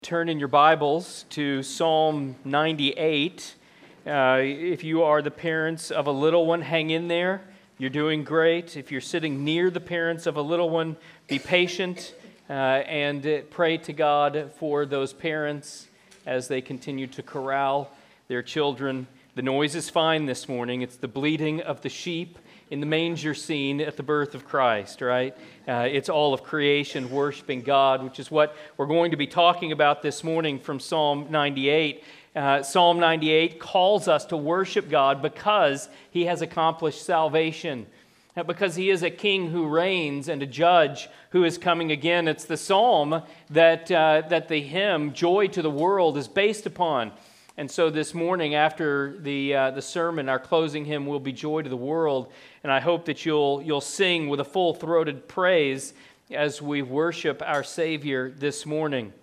Turn in your Bibles to Psalm 98. If you are the parents of a little one, hang in there. You're doing great. If you're sitting near the parents of a little one, be patient and pray to God for those parents as they continue to corral their children. The noise is fine this morning. It's the bleating of the sheep in the manger scene at the birth of Christ, right? It's all of creation worshiping God, which is what we're going to be talking about this morning from Psalm 98. Psalm 98 calls us to worship God because He has accomplished salvation, because He is a king who reigns and a judge who is coming again. It's the psalm that the hymn, Joy to the World, is based upon. And so this morning, after the sermon, our closing hymn will be Joy to the World. And I hope that you'll sing with a full-throated praise as we worship our Savior this morning.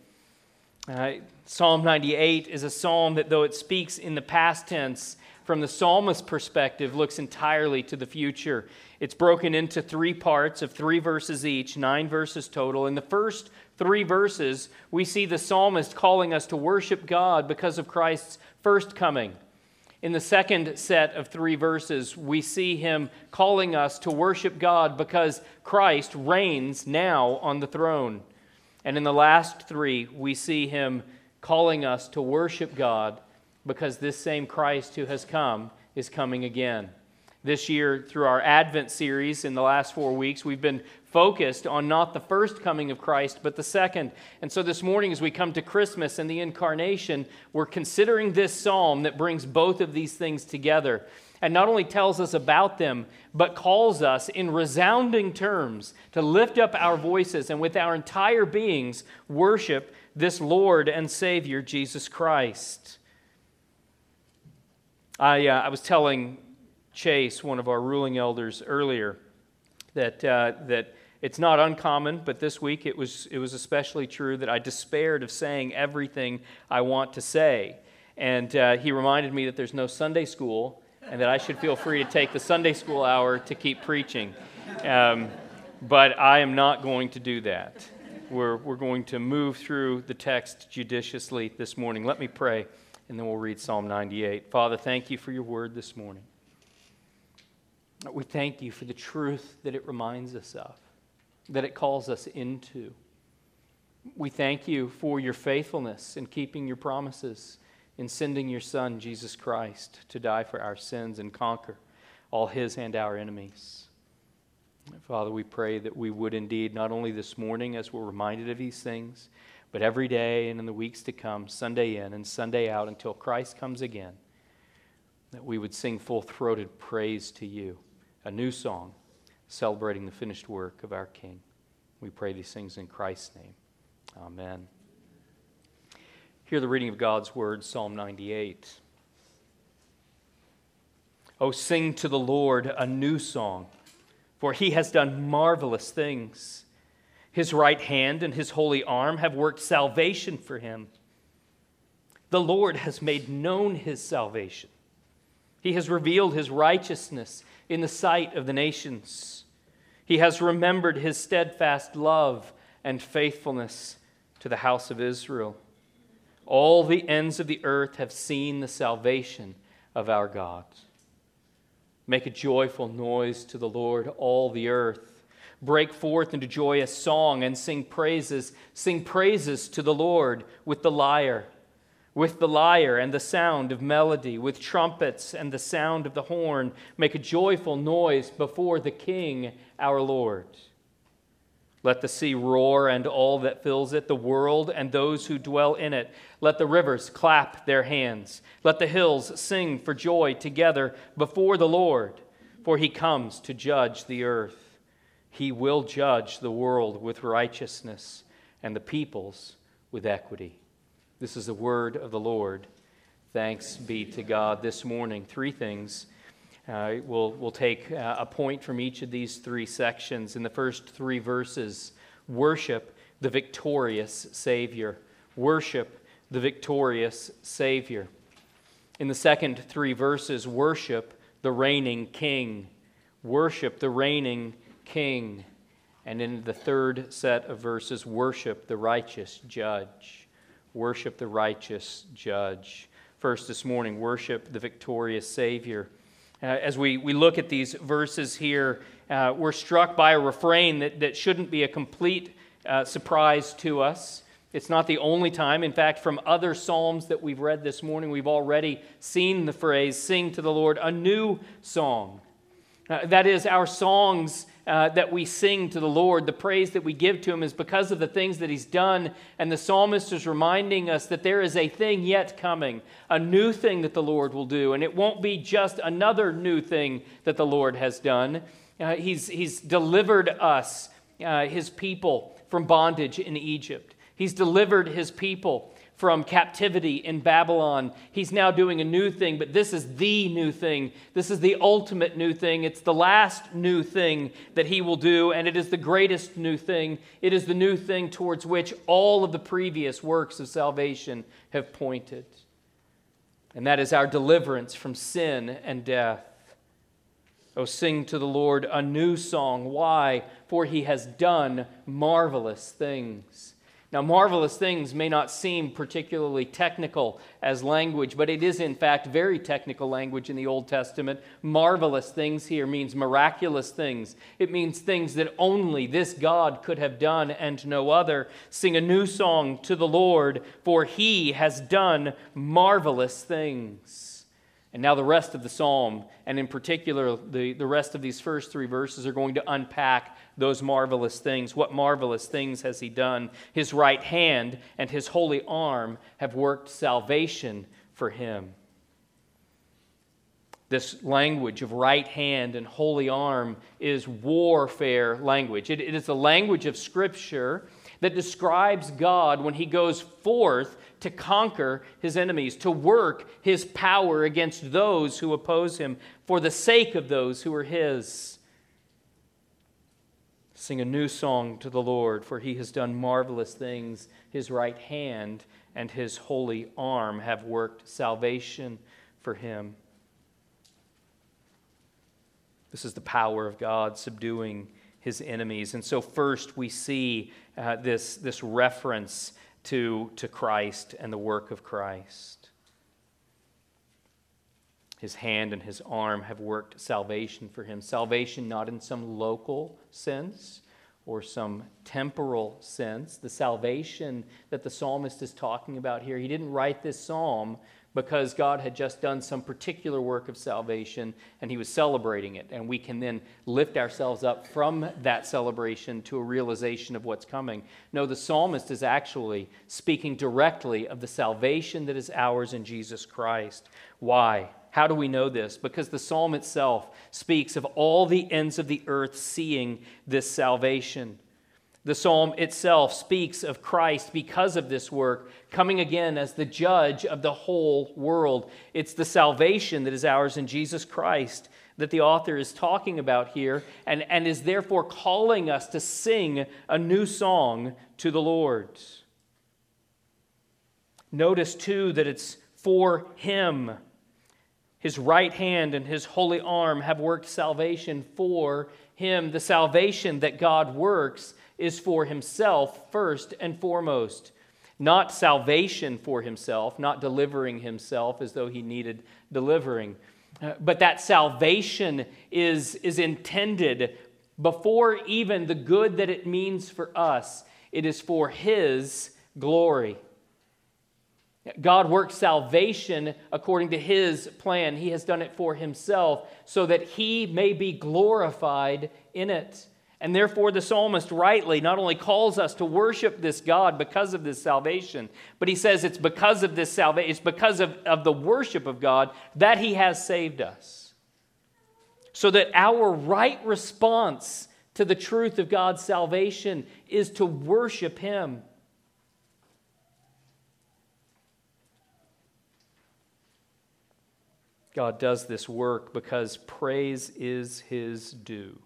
Psalm 98 is a psalm that, though it speaks in the past tense, from the psalmist's perspective, looks entirely to the future. It's broken into three parts of 3 verses each, 9 verses total. In the first 3 verses, we see the psalmist calling us to worship God because of Christ's first coming. In the second set of 3 verses, we see him calling us to worship God because Christ reigns now on the throne. And in the last 3, we see him calling us to worship God because this same Christ who has come is coming again. This year, through our Advent series in the last 4 weeks, we've been focused on not the first coming of Christ, but the second. And so this morning, as we come to Christmas and the Incarnation, we're considering this psalm that brings both of these things together and not only tells us about them, but calls us in resounding terms to lift up our voices and with our entire beings worship this Lord and Savior, Jesus Christ. I was telling Chase, one of our ruling elders, earlier that it's not uncommon, but this week it was especially true that I despaired of saying everything I want to say. And he reminded me that there's no Sunday school and that I should feel free to take the Sunday school hour to keep preaching. But I am not going to do that. We're going to move through the text judiciously this morning. Let me pray, and then we'll read Psalm 98. Father, thank you for your word this morning. We thank you for the truth that it reminds us of, that it calls us into. We thank you for your faithfulness in keeping your promises, in sending your Son, Jesus Christ, to die for our sins and conquer all his and our enemies. Father, we pray that we would indeed, not only this morning as we're reminded of these things, but every day and in the weeks to come, Sunday in and Sunday out, until Christ comes again, that we would sing full-throated praise to you, a new song celebrating the finished work of our King. We pray these things in Christ's name. Amen. Hear the reading of God's word, Psalm 98. Oh, sing to the Lord a new song, for he has done marvelous things. His right hand and his holy arm have worked salvation for him. The Lord has made known his salvation. He has revealed his righteousness in the sight of the nations. He has remembered his steadfast love and faithfulness to the house of Israel. All the ends of the earth have seen the salvation of our God. Make a joyful noise to the Lord, all the earth. Break forth into joyous song and sing praises. Sing praises to the Lord with the lyre and the sound of melody, with trumpets and the sound of the horn. Make a joyful noise before the King, our Lord. Let the sea roar and all that fills it, the world and those who dwell in it. Let the rivers clap their hands. Let the hills sing for joy together before the Lord, for he comes to judge the earth. He will judge the world with righteousness and the peoples with equity. This is the word of the Lord. Thanks be to God. This morning, 3 things. We'll take a point from each of these 3 sections. In the first 3 verses, worship the victorious Savior. Worship the victorious Savior. In the second 3 verses, worship the reigning King. Worship the reigning King. And in the third set of verses, worship the righteous Judge. worship the righteous judge. First this morning, worship the victorious Savior. As we look at these verses here, we're struck by a refrain that shouldn't be a complete surprise to us. It's not the only time. In fact, from other psalms that we've read this morning, we've already seen the phrase, sing to the Lord a new song. That is, our songs that we sing to the Lord, the praise that we give to Him is because of the things that He's done. And the psalmist is reminding us that there is a thing yet coming, a new thing that the Lord will do. And it won't be just another new thing that the Lord has done. He's delivered us, His people, from bondage in Egypt. He's delivered His people from captivity in Babylon. He's now doing a new thing, but this is the new thing. This is the ultimate new thing. It's the last new thing that He will do, and it is the greatest new thing. It is the new thing towards which all of the previous works of salvation have pointed. And that is our deliverance from sin and death. Oh, sing to the Lord a new song. Why? For He has done marvelous things. Now, marvelous things may not seem particularly technical as language, but it is in fact very technical language in the Old Testament. Marvelous things here means miraculous things. It means things that only this God could have done and no other. Sing a new song to the Lord, for He has done marvelous things. And now the rest of the psalm, and in particular the rest of these first three verses, are going to unpack those marvelous things. What marvelous things has He done? His right hand and His holy arm have worked salvation for Him. This language of right hand and holy arm is warfare language. It is the language of Scripture that describes God when He goes forth to conquer His enemies, to work His power against those who oppose Him for the sake of those who are His. Sing a new song to the Lord, for He has done marvelous things. His right hand and His holy arm have worked salvation for Him. This is the power of God subduing His enemies. And so first we see this reference to Christ and the work of Christ. His hand and His arm have worked salvation for Him. Salvation not in some local sense or some temporal sense. The salvation that the psalmist is talking about here, he didn't write this psalm because God had just done some particular work of salvation and He was celebrating it. And we can then lift ourselves up from that celebration to a realization of what's coming. No, the psalmist is actually speaking directly of the salvation that is ours in Jesus Christ. Why? How do we know this? Because the psalm itself speaks of all the ends of the earth seeing this salvation. The psalm itself speaks of Christ because of this work, coming again as the judge of the whole world. It's the salvation that is ours in Jesus Christ that the author is talking about here and is therefore calling us to sing a new song to the Lord. Notice too that it's for Him. His right hand and His holy arm have worked salvation for Him. The salvation that God works is for Himself first and foremost. Not salvation for Himself, not delivering Himself as though He needed delivering. But that salvation is intended before even the good that it means for us. It is for His glory. God works salvation according to His plan. He has done it for Himself so that He may be glorified in it. And therefore the psalmist rightly not only calls us to worship this God because of this salvation, but he says it's because of this salvation, it's because of the worship of God that He has saved us. So that our right response to the truth of God's salvation is to worship Him. God does this work because praise is His due.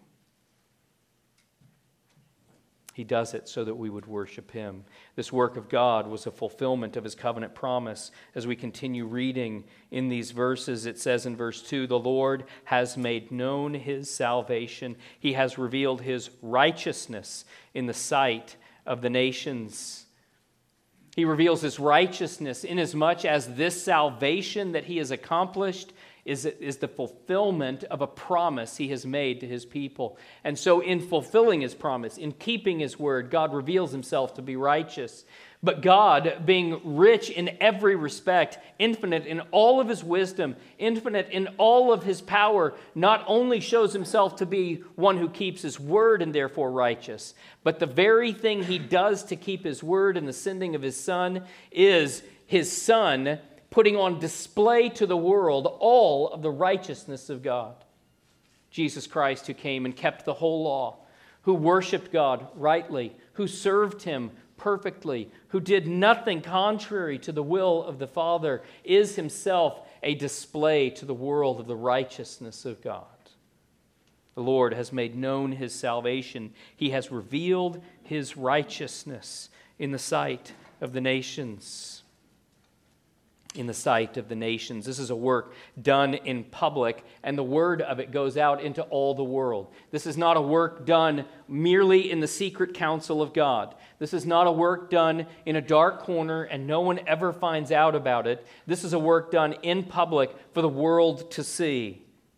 He does it so that we would worship Him. This work of God was a fulfillment of His covenant promise. As we continue reading in these verses, it says in verse 2, "The Lord has made known His salvation. He has revealed His righteousness in the sight of the nations." He reveals his righteousness inasmuch as this salvation that he has accomplished is the fulfillment of a promise he has made to his people. And so in fulfilling his promise, in keeping his word, God reveals himself to be righteous. But God, being rich in every respect, infinite in all of his wisdom, infinite in all of his power, not only shows himself to be one who keeps his word and therefore righteous, but the very thing he does to keep his word and the sending of his Son is his Son putting on display to the world all of the righteousness of God. Jesus Christ, who came and kept the whole law, who worshiped God rightly, who served him perfectly, who did nothing contrary to the will of the Father, is himself a display to the world of the righteousness of God. The Lord has made known his salvation. He has revealed his righteousness in the sight of the nations. In the sight of the nations. This is a work done in public, and the word of it goes out into all the world. This is not a work done merely in the secret counsel of God. This is not a work done in a dark corner and no one ever finds out about it. This is a work done in public for the world to see.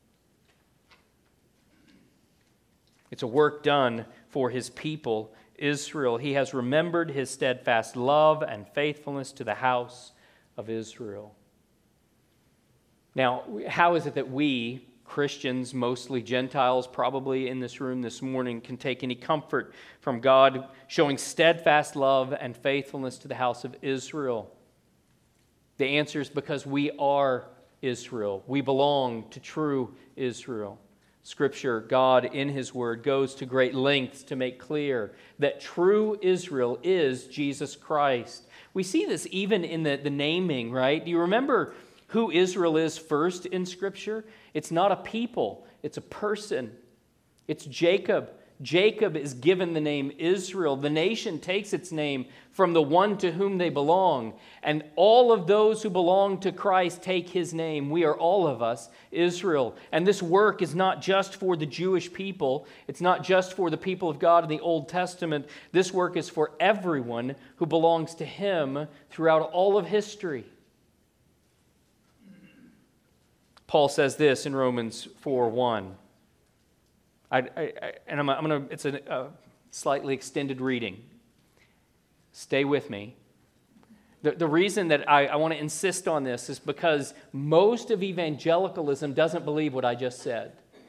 It's a work done for his people, Israel. He has remembered his steadfast love and faithfulness to the house of Israel. Now, how is it that we, Christians, mostly Gentiles probably in this room this morning, can take any comfort from God showing steadfast love and faithfulness to the house of Israel? The answer is because we are Israel. We belong to true Israel. Scripture, God in his word, goes to great lengths to make clear that true Israel is Jesus Christ. We see this even in the naming, right? Do you remember who Israel is first in Scripture? It's not a people, it's a person. It's Jacob. Jacob is given the name Israel. The nation takes its name from the one to whom they belong. And all of those who belong to Christ take his name. We are all of us Israel. And this work is not just for the Jewish people. It's not just for the people of God in the Old Testament. This work is for everyone who belongs to him throughout all of history. Paul says this in Romans 4:1. It's a slightly extended reading. Stay with me. The reason that I want to insist on this is because most of evangelicalism doesn't believe what I just said.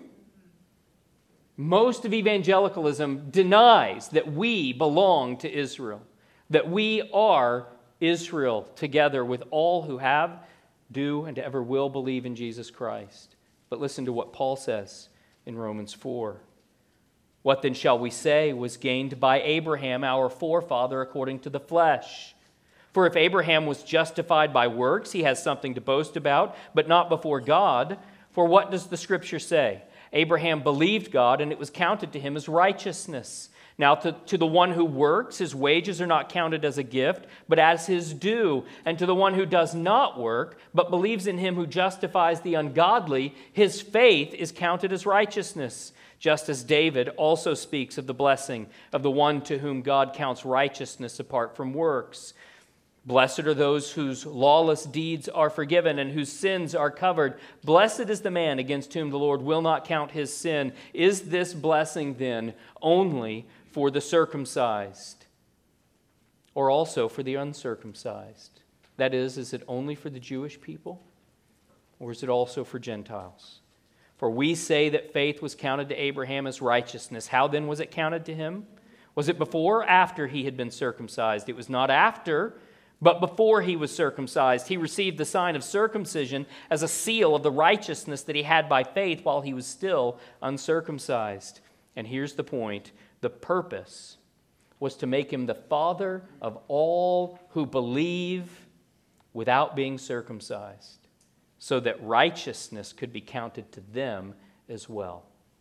Most of evangelicalism denies that we belong to Israel, that we are Israel together with all who have, do, and ever will believe in Jesus Christ. But listen to what Paul says in Romans 4. What then shall we say was gained by Abraham, our forefather, according to the flesh? For if Abraham was justified by works, he has something to boast about, but not before God. For what does the Scripture say? Abraham believed God, and it was counted to him as righteousness. Now, to the one who works, his wages are not counted as a gift, but as his due. And to the one who does not work, but believes in him who justifies the ungodly, his faith is counted as righteousness. Just as David also speaks of the blessing of the one to whom God counts righteousness apart from works. Blessed are those whose lawless deeds are forgiven and whose sins are covered. Blessed is the man against whom the Lord will not count his sin. Is this blessing then only for the circumcised, or also for the uncircumcised? That is it only for the Jewish people, or is it also for Gentiles? For we say that faith was counted to Abraham as righteousness. How then was it counted to him? Was it before or after he had been circumcised? It was not after, but before he was circumcised. He received the sign of circumcision as a seal of the righteousness that he had by faith while he was still uncircumcised. And here's the point. The purpose was to make him the father of all who believe without being circumcised, so that righteousness could be counted to them as well.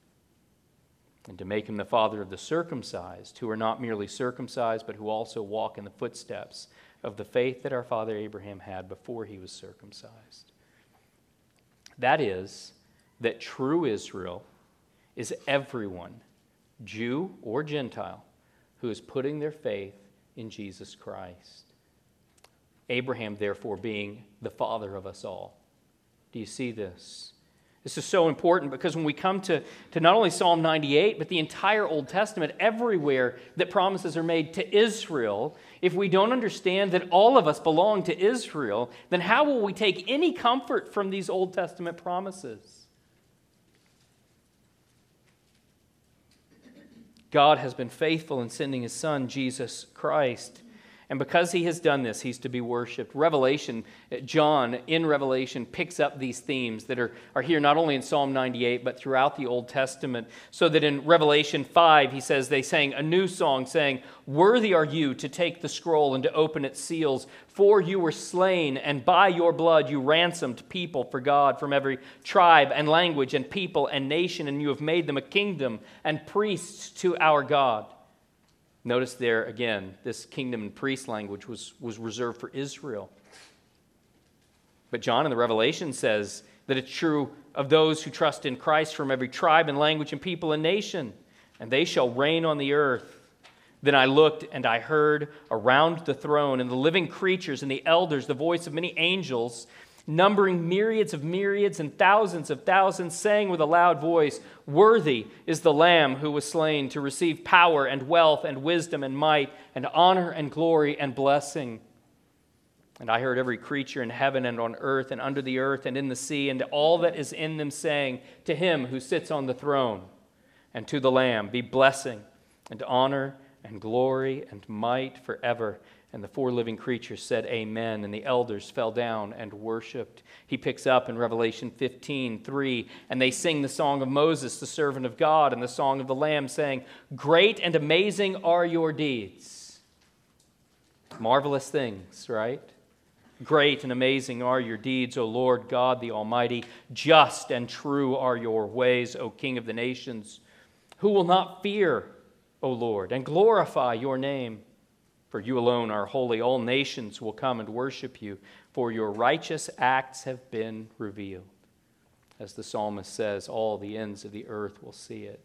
And to make him the father of the circumcised, who are not merely circumcised, but who also walk in the footsteps of the faith that our father Abraham had before he was circumcised. That is, that true Israel is everyone, Jew or Gentile, who is putting their faith in Jesus Christ. Abraham, therefore, being the father of us all. Do you see this? This is so important because when we come to not only Psalm 98, but the entire Old Testament, everywhere that promises are made to Israel, if we don't understand that all of us belong to Israel, then how will we take any comfort from these Old Testament promises? God has been faithful in sending His Son, Jesus Christ. And because He has done this, He's to be worshiped. John in Revelation picks up these themes that are here not only in Psalm 98, but throughout the Old Testament. So that in Revelation 5, he says, they sang a new song saying, "Worthy are you to take the scroll and to open its seals, for you were slain, and by your blood you ransomed people for God from every tribe and language and people and nation, and you have made them a kingdom and priests to our God." Notice there again, this kingdom and priest language was reserved for Israel. But John in the Revelation says that it's true of those who trust in Christ from every tribe and language and people and nation, and they shall reign on the earth. Then I looked and I heard around the throne and the living creatures and the elders the voice of many angels, numbering myriads and thousands of thousands, saying with a loud voice, "Worthy is the Lamb who was slain to receive power and wealth and wisdom and might and honor and glory and blessing." And I heard every creature in heaven and on earth and under the earth and in the sea and all that is in them saying, "To Him who sits on the throne and to the Lamb be blessing and honor and glory and might forever." And the four living creatures said, "Amen." And the elders fell down and worshiped. He picks up in Revelation 15:3, and they sing the song of Moses, the servant of God, and the song of the Lamb, saying, "Great and amazing are your deeds." Marvelous things, right? Great and amazing are your deeds, O Lord God the Almighty. Just and true are your ways, O King of the nations. Who will not fear, O Lord, and glorify your name? For you alone are holy. All nations will come and worship you, for your righteous acts have been revealed. As the psalmist says, all the ends of the earth will see it.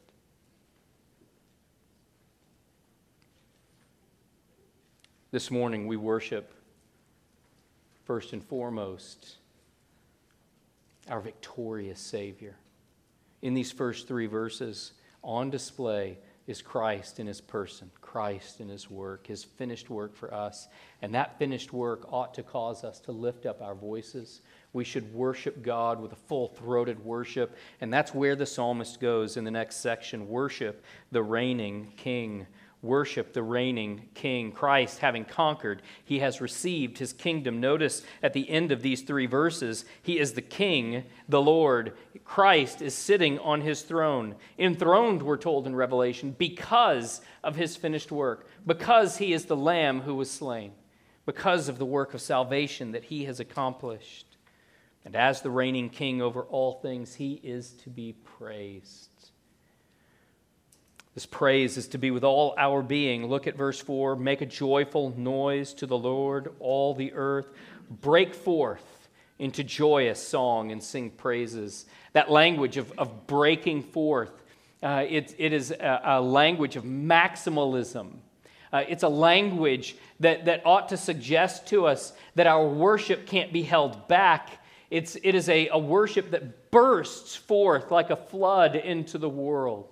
This morning we worship, first and foremost, our victorious Savior. In these first three verses, on display is Christ in His person, Christ in His work, His finished work for us. And that finished work ought to cause us to lift up our voices. We should worship God with a full-throated worship. And that's where the psalmist goes in the next section. Worship the reigning King. Worship the reigning King. Christ, having conquered, He has received His kingdom. Notice at the end of these three verses, He is the King, the Lord. Christ is sitting on His throne. Enthroned, we're told in Revelation, because of His finished work, because He is the Lamb who was slain, because of the work of salvation that He has accomplished. And as the reigning King over all things, He is to be praised. This praise is to be with all our being. Look at verse 4. Make a joyful noise to the Lord, all the earth. Break forth into joyous song and sing praises. That language of breaking forth, it is a language of maximalism. It's a language that ought to suggest to us that our worship can't be held back. It is a worship that bursts forth like a flood into the world.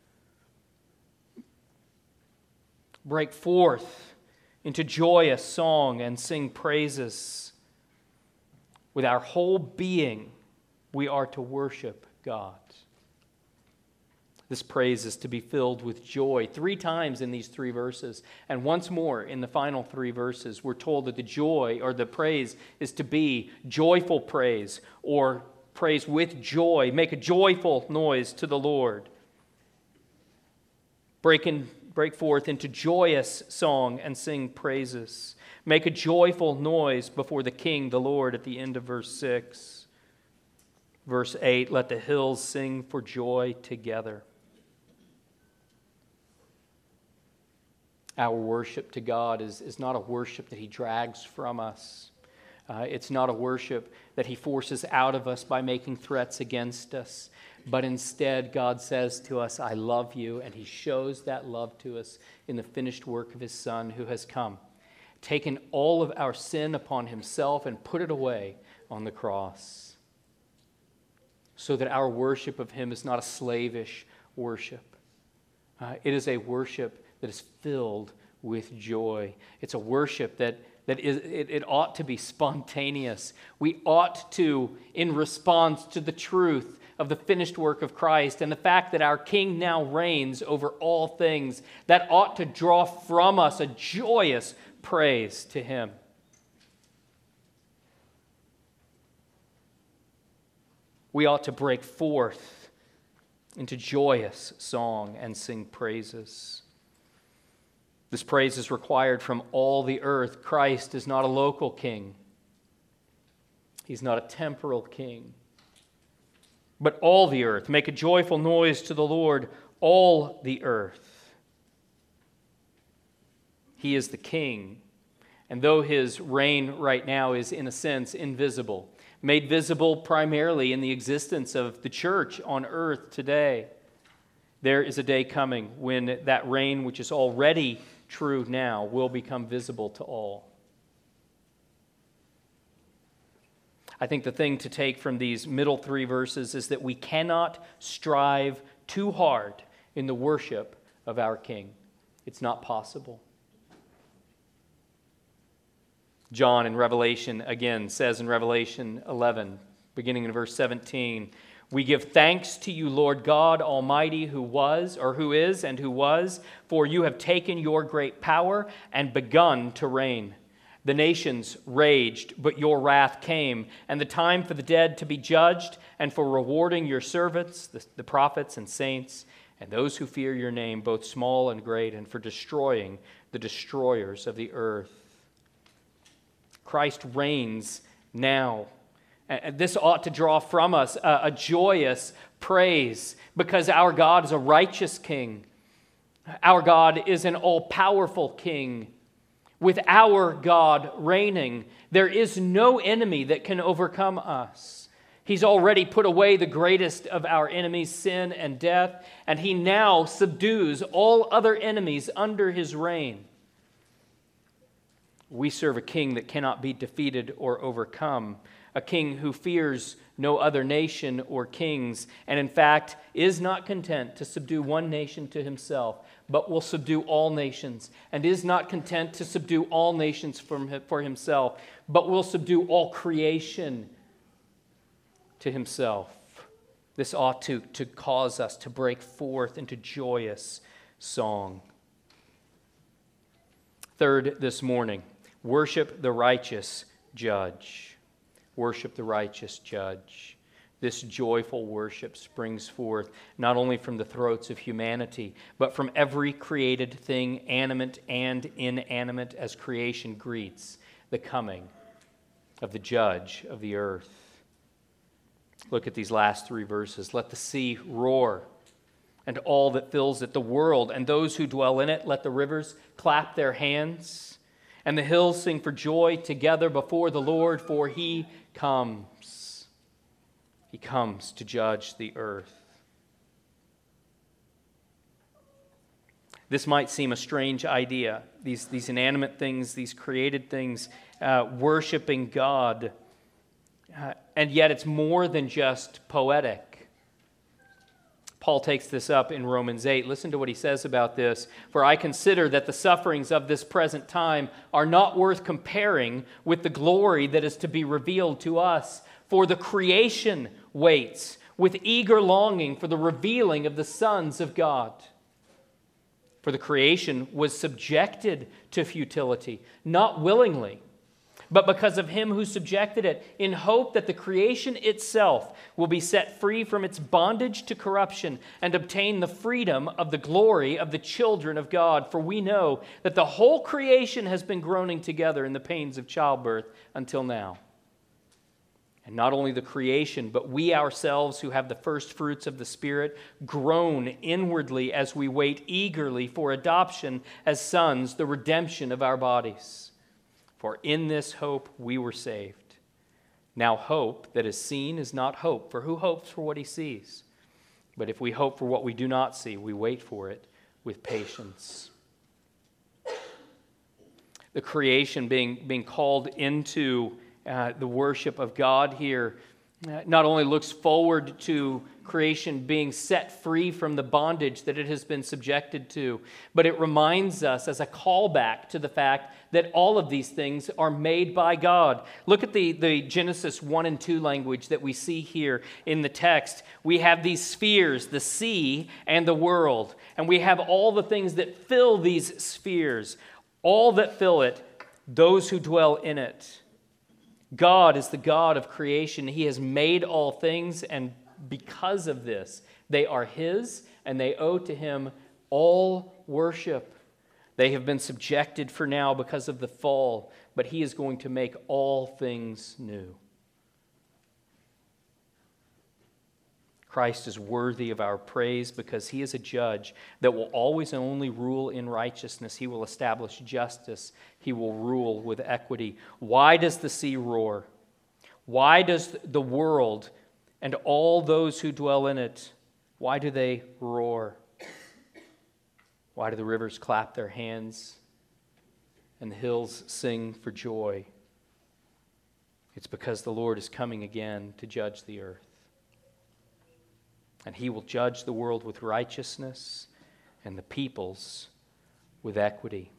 Break forth into joyous song and sing praises. With our whole being, we are to worship God. This praise is to be filled with joy. 3 times in these 3 verses, and once more in the final 3 verses, we're told that the joy or the praise is to be joyful praise or praise with joy. Make a joyful noise to the Lord. Break forth into joyous song and sing praises. Make a joyful noise before the King, the Lord, at the end of verse 6. Verse 8, let the hills sing for joy together. Our worship to God is not a worship that He drags from us. It's not a worship that He forces out of us by making threats against us. But instead, God says to us, I love you, and He shows that love to us in the finished work of His Son who has come taken all of our sin upon himself and put it away on the cross, so that our worship of him is not a slavish worship. It is a worship that is filled with joy. It's a worship that it ought to be spontaneous. We ought to, in response to the truth of the finished work of Christ and the fact that our King now reigns over all things, that ought to draw from us a joyous praise to him. We ought to break forth into joyous song and sing praises. This praise is required from all the earth. Christ is not a local king. He's not a temporal king. But all the earth. Make a joyful noise to the Lord, all the earth. He is the king. And though his reign right now is, in a sense, invisible, made visible primarily in the existence of the church on earth today, there is a day coming when that reign, which is already true now, will become visible to all. I think the thing to take from these middle three verses is that we cannot strive too hard in the worship of our King. It's not possible. John in Revelation, again, says in Revelation 11, beginning in verse 17, "We give thanks to you, Lord God Almighty, who was, or who is, and who was, for you have taken your great power and begun to reign. The nations raged, but your wrath came, and the time for the dead to be judged, and for rewarding your servants, the prophets and saints, and those who fear your name, both small and great, and for destroying the destroyers of the earth." Christ reigns now. And this ought to draw from us a joyous praise, because our God is a righteous king. Our God is an all-powerful king. With our God reigning, there is no enemy that can overcome us. He's already put away the greatest of our enemies, sin and death, and he now subdues all other enemies under his reign. We serve a king that cannot be defeated or overcome, a king who fears no other nation or kings, and in fact is not content to subdue one nation to himself, but will subdue all nations, and is not content to subdue all nations for himself, but will subdue all creation to himself. This ought to cause us to break forth into joyous song. Third, this morning, worship the righteous judge. Worship the righteous judge. This joyful worship springs forth not only from the throats of humanity, but from every created thing, animate and inanimate, as creation greets the coming of the judge of the earth. Look at these last three verses. "Let the sea roar, and all that fills it, the world, and those who dwell in it. Let the rivers clap their hands, and the hills sing for joy together before the Lord, for he comes. He comes to judge the earth." This might seem a strange idea, these inanimate things, these created things, worshiping God, and yet it's more than just poetic. Paul takes this up in Romans 8. Listen to what he says about this. "For I consider that the sufferings of this present time are not worth comparing with the glory that is to be revealed to us. For the creation waits with eager longing for the revealing of the sons of God. For the creation was subjected to futility, not willingly, but because of him who subjected it, in hope that the creation itself will be set free from its bondage to corruption and obtain the freedom of the glory of the children of God. For we know that the whole creation has been groaning together in the pains of childbirth until now. And not only the creation, but we ourselves who have the first fruits of the Spirit groan inwardly as we wait eagerly for adoption as sons, the redemption of our bodies. For in this hope we were saved. Now hope that is seen is not hope, for who hopes for what he sees? But if we hope for what we do not see, we wait for it with patience." The creation being called into the worship of God here not only looks forward to creation being set free from the bondage that it has been subjected to, but it reminds us as a callback to the fact that all of these things are made by God. Look at the Genesis 1 and 2 language that we see here in the text. We have these spheres, the sea and the world, and we have all the things that fill these spheres, all that fill it, those who dwell in it. God is the God of creation. He has made all things, and because of this, they are His, and they owe to Him all worship. They have been subjected for now because of the fall, but He is going to make all things new. Christ is worthy of our praise because He is a judge that will always and only rule in righteousness. He will establish justice. He will rule with equity. Why does the sea roar? Why does the world and all those who dwell in it, why do they roar? Why do the rivers clap their hands and the hills sing for joy? It's because the Lord is coming again to judge the earth. And He will judge the world with righteousness and the peoples with equity.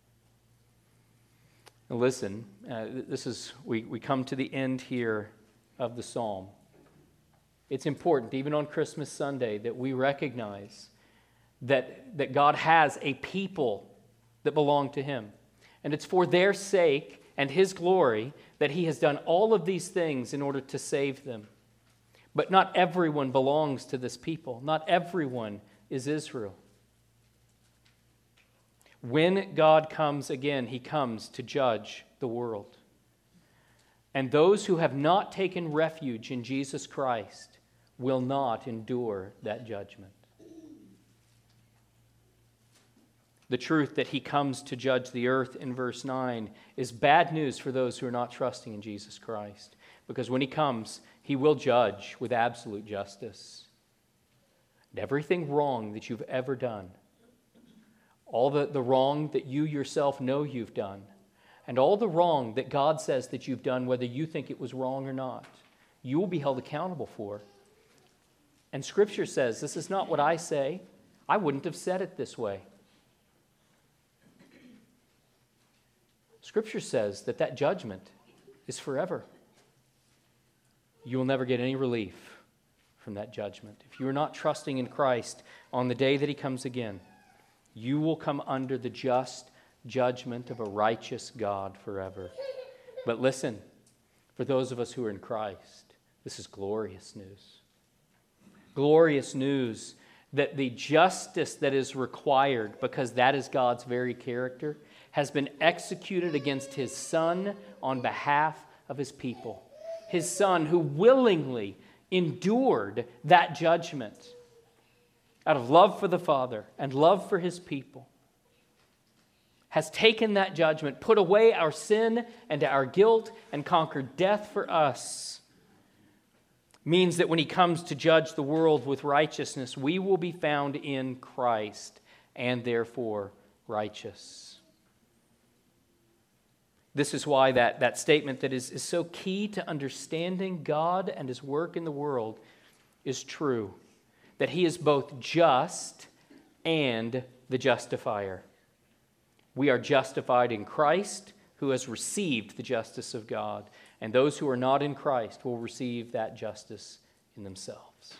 Now listen, we come to the end here of the psalm. It's important, even on Christmas Sunday, that we recognize that God has a people that belong to Him. And it's for their sake and His glory that He has done all of these things in order to save them. But not everyone belongs to this people. Not everyone is Israel. When God comes again, He comes to judge the world. And those who have not taken refuge in Jesus Christ will not endure that judgment. The truth that He comes to judge the earth in verse 9 is bad news for those who are not trusting in Jesus Christ. Because when He comes, He will judge with absolute justice. And everything wrong that you've ever done, all the wrong that you yourself know you've done, and all the wrong that God says that you've done, whether you think it was wrong or not, you will be held accountable for. And Scripture says, this is not what I say. I wouldn't have said it this way. Scripture says that judgment is forever. You will never get any relief from that judgment. If you are not trusting in Christ on the day that He comes again, you will come under the just judgment of a righteous God forever. But listen, for those of us who are in Christ, this is glorious news. Glorious news that the justice that is required, because that is God's very character, has been executed against His Son on behalf of His people. His Son who willingly endured that judgment out of love for the Father and love for His people, has taken that judgment, put away our sin and our guilt, and conquered death for us, means that when He comes to judge the world with righteousness, we will be found in Christ and therefore righteous. This is why that statement that is so key to understanding God and His work in the world is true. That He is both just and the justifier. We are justified in Christ, who has received the justice of God. And those who are not in Christ will receive that justice in themselves.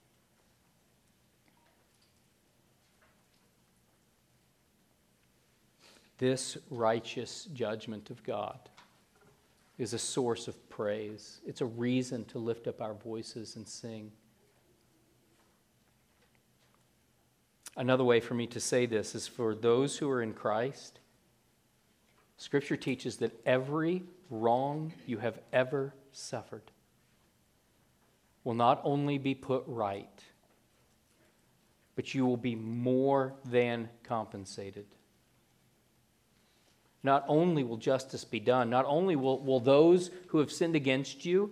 This righteous judgment of God is a source of praise. It's a reason to lift up our voices and sing. Another way for me to say this is for those who are in Christ, Scripture teaches that every wrong you have ever suffered will not only be put right, but you will be more than compensated. Not only will justice be done, not only will those who have sinned against you,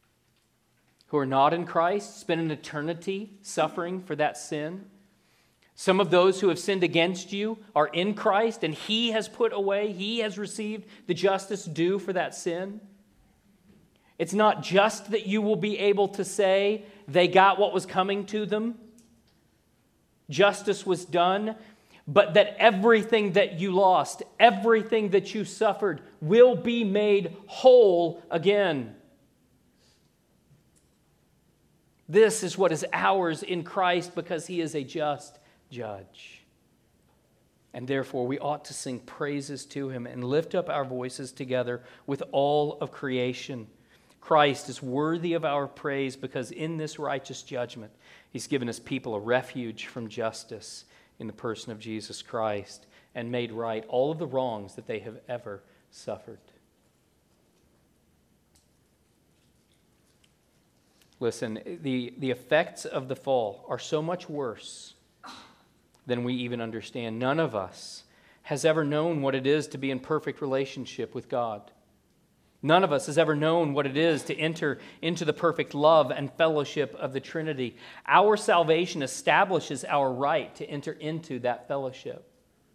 who are not in Christ, spend an eternity suffering for that sin, Some of those who have sinned against you are in Christ, and He has put away, He has received the justice due for that sin. It's not just that you will be able to say they got what was coming to them, justice was done, but that everything that you lost, everything that you suffered will be made whole again. This is what is ours in Christ because He is a just judge. And therefore we ought to sing praises to Him and lift up our voices together with all of creation. Christ is worthy of our praise because in this righteous judgment, He's given His people a refuge from justice in the person of Jesus Christ and made right all of the wrongs that they have ever suffered. Listen, the effects of the fall are so much worse than we even understand. None of us has ever known what it is to be in perfect relationship with God. None of us has ever known what it is to enter into the perfect love and fellowship of the Trinity. Our salvation establishes our right to enter into that fellowship.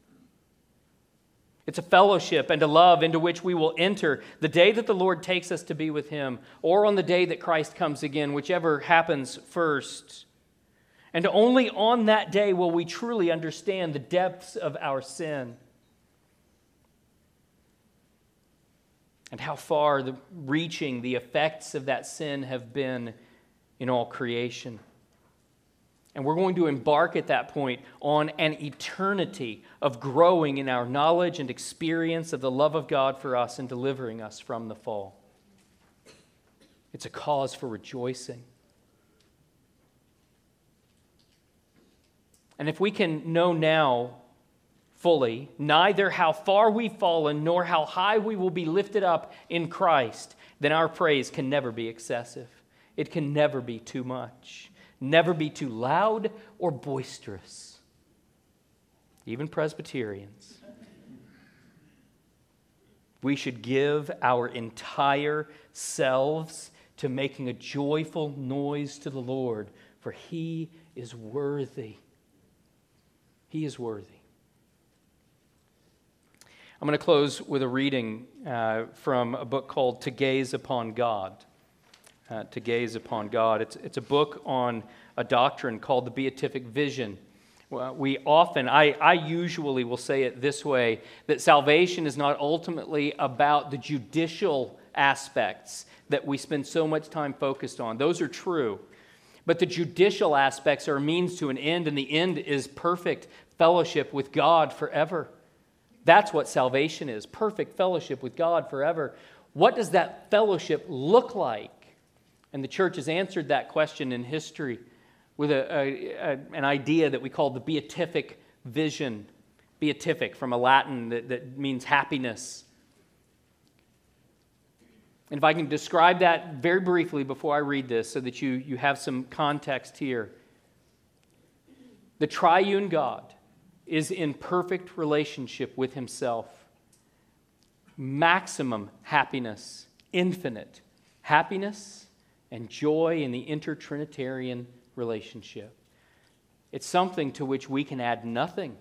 It's a fellowship and a love into which we will enter the day that the Lord takes us to be with Him, or on the day that Christ comes again, whichever happens first. And only on that day will we truly understand the depths of our sin and how far reaching the effects of that sin have been in all creation. And we're going to embark at that point on an eternity of growing in our knowledge and experience of the love of God for us and delivering us from the fall. It's a cause for rejoicing. And if we can know now fully neither how far we've fallen nor how high we will be lifted up in Christ, then our praise can never be excessive. It can never be too much, never be too loud or boisterous. Even Presbyterians. We should give our entire selves to making a joyful noise to the Lord, for He is worthy. He is worthy. I'm going to close with a reading from a book called To Gaze Upon God. To Gaze Upon God. It's a book on a doctrine called the Beatific Vision. I usually will say it this way, that salvation is not ultimately about the judicial aspects that we spend so much time focused on. Those are true. But the judicial aspects are a means to an end, and the end is perfect fellowship with God forever. That's what salvation is, perfect fellowship with God forever. What does that fellowship look like? And the church has answered that question in history with an idea that we call the beatific vision. Beatific, from a Latin that means happiness. And if I can describe that very briefly before I read this so that you have some context here. The triune God is in perfect relationship with Himself. Maximum happiness, infinite happiness and joy in the intertrinitarian relationship. It's something to which we can add nothing.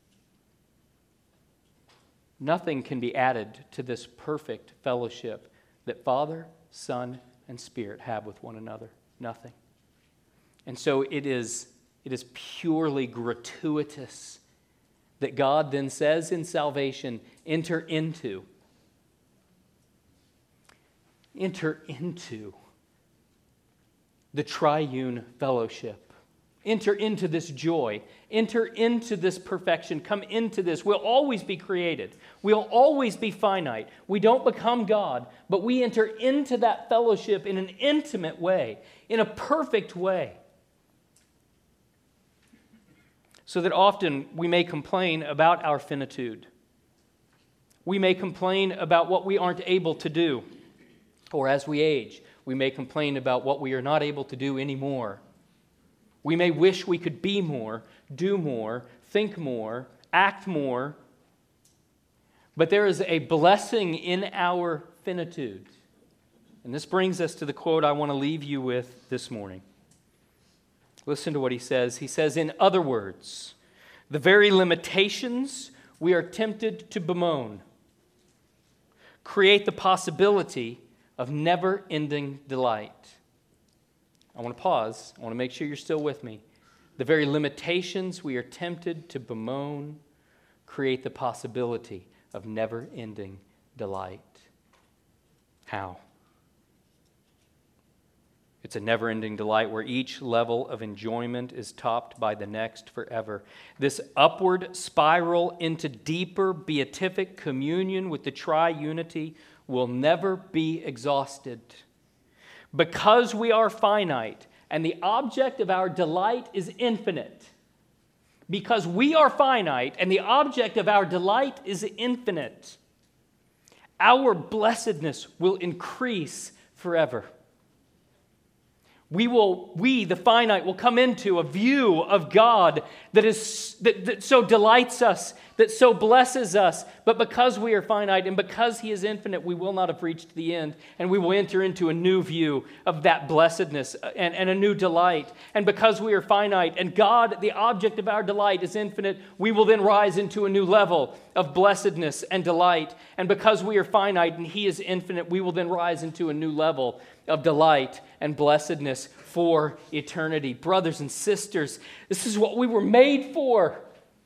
Nothing can be added to this perfect fellowship that Father, Son, and Spirit have with one another. Nothing. And so it is purely gratuitous that God then says in salvation, enter into the triune fellowship. Enter into this joy. Enter into this perfection. Come into this. We'll always be created. We'll always be finite. We don't become God, but we enter into that fellowship in an intimate way, in a perfect way. So that often we may complain about our finitude. We may complain about what we aren't able to do. Or as we age, we may complain about what we are not able to do anymore. We may wish we could be more, do more, think more, act more. But there is a blessing in our finitude. And this brings us to the quote I want to leave you with this morning. Listen to what he says. He says, in other words, The very limitations we are tempted to bemoan create the possibility of never-ending delight. I want to pause. I want to make sure you're still with me. The very limitations we are tempted to bemoan create the possibility of never-ending delight. How? It's a never-ending delight where each level of enjoyment is topped by the next forever. This upward spiral into deeper beatific communion with the triunity will never be exhausted. Because we are finite and the object of our delight is infinite. Because we are finite and the object of our delight is infinite, our blessedness will increase forever. We, the finite, will come into a view of God that so delights us, that so blesses us. But because we are finite and because He is infinite, we will not have reached the end. And we will enter into a new view of that blessedness and a new delight. And because we are finite and God, the object of our delight, is infinite, we will then rise into a new level of blessedness and delight. And because we are finite and He is infinite, we will then rise into a new level of delight and blessedness for eternity. Brothers and sisters, this is what we were made for.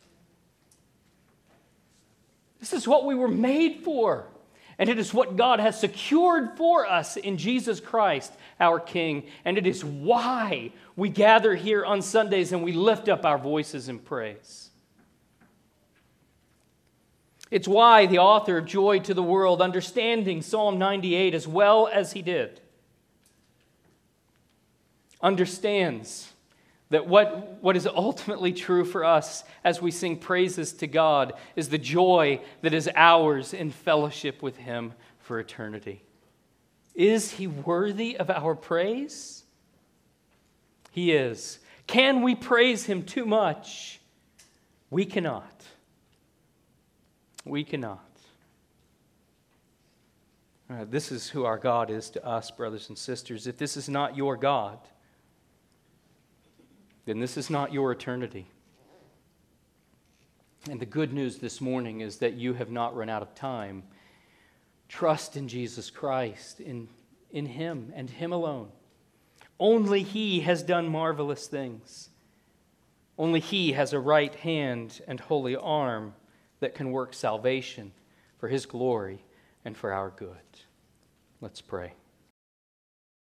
This is what we were made for. And it is what God has secured for us in Jesus Christ, our King. And it is why we gather here on Sundays and we lift up our voices in praise. It's why the author of Joy to the World, understanding Psalm 98 as well as he did, understands that what is ultimately true for us as we sing praises to God is the joy that is ours in fellowship with Him for eternity. Is He worthy of our praise? He is. Can we praise Him too much? We cannot. We cannot. This is who our God is to us, brothers and sisters. If this is not your God, then this is not your eternity. And the good news this morning is that you have not run out of time. Trust in Jesus Christ, in Him and Him alone. Only He has done marvelous things. Only He has a right hand and holy arm that can work salvation for His glory and for our good. Let's pray.